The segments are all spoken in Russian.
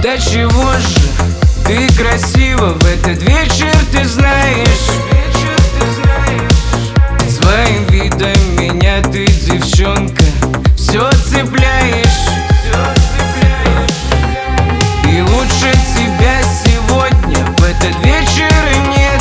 Да чего же ты красива в этот вечер, ты знаешь. Своим видом меня ты, девчонка, все цепляешь. И лучше тебя сегодня в этот вечер и нет.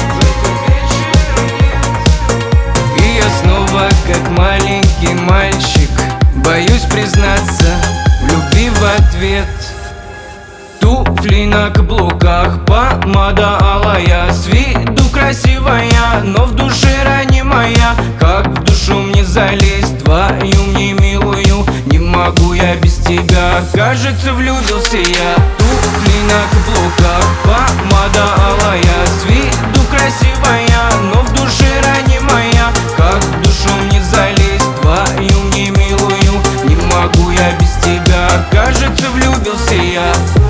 И я снова, как маленький мальчик, боюсь признаться в любви в ответ. Туфли на каблуках, помада алая, с виду красивая, но в душе ранимая. Как в душу мне залезть, твою мне милую, не могу я без тебя, кажется, влюбился я. Туфли на каблуках, помада алая, с виду красивая, но в душе ранимая. Как в душу мне залезть, твою мне милую, не могу я без тебя, кажется, влюбился я.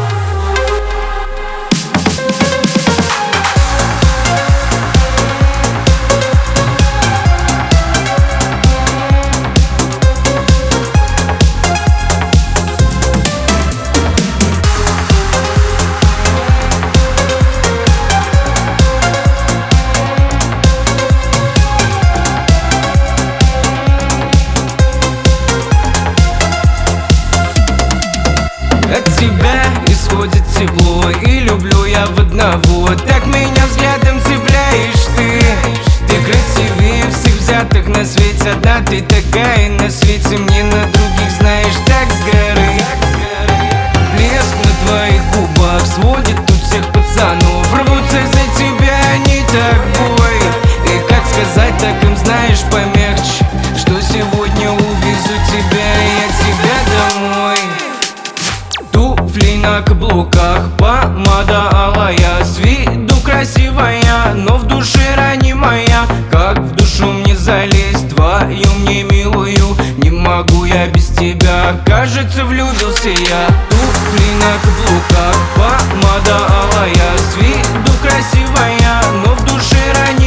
От тебя исходит тепло, и люблю я в одного. Так меня взглядом цепляешь ты. Ты красивее всех взятых на свете. Одна ты такая на свете, мне на других, знаешь, так с горы. Блеск на твоих губах сводит тут всех пацанов. Рвутся за тебя они так в бой. И как сказать, так им, знаешь, помягче, что сегодня увезу тебя, я тебя домой. Туфли на каблуках, помада алая, с виду красивая, но в душе ранимая. Как в душу мне залезть, твою мне милую, не могу я без тебя, кажется, влюбился я. Туфли на каблуках, помада алая, с виду красивая, но в душе ранимая.